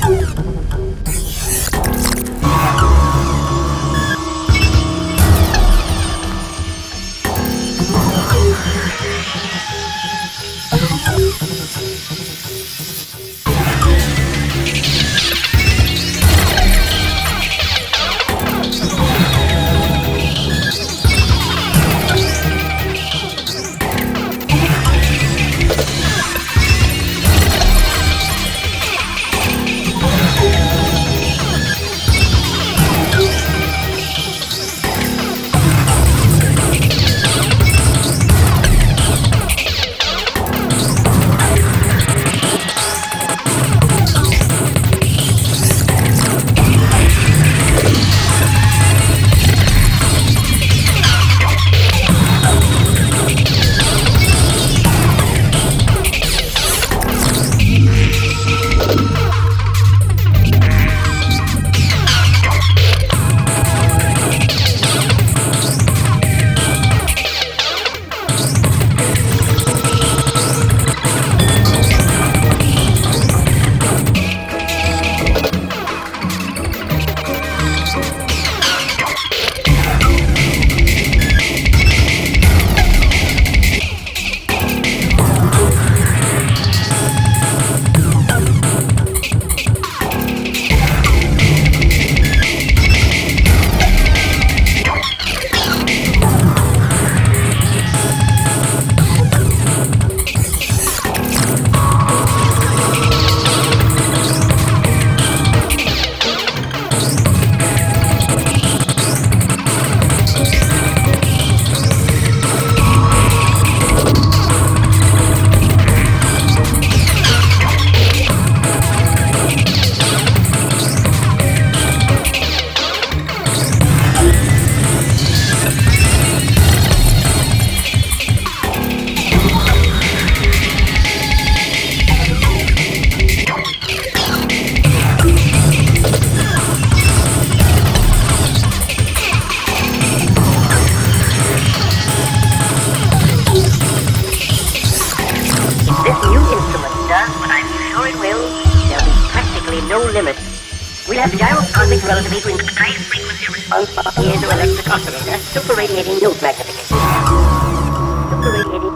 We have gyroscopic relativity between high frequency response piezoelectric oscillator, super-radiating node magnification. Super-radiating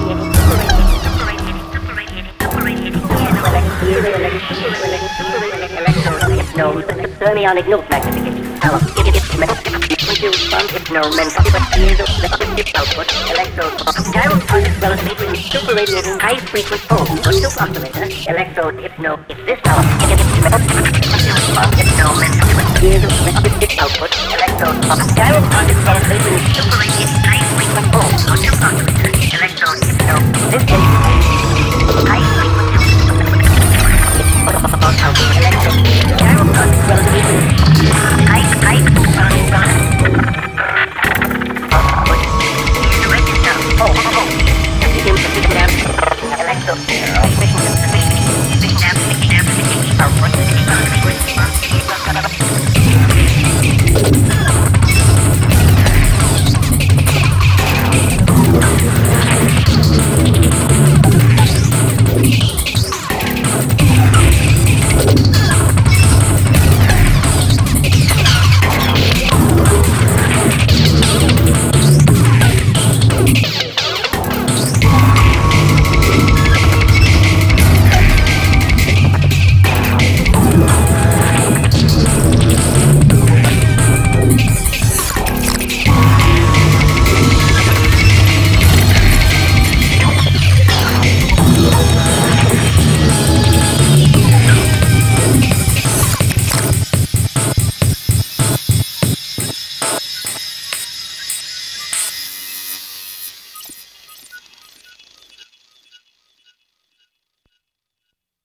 piezoelectric node, fermionic node magnification. Frequency response piezoelectric output, electrode. Gyroscopic relativity between super-radiating high frequency or super oscillator, electrode hypno. If this output, electrode, gyroscopic relativity between super-radiating high frequency or super oscillator, electrode hypno. This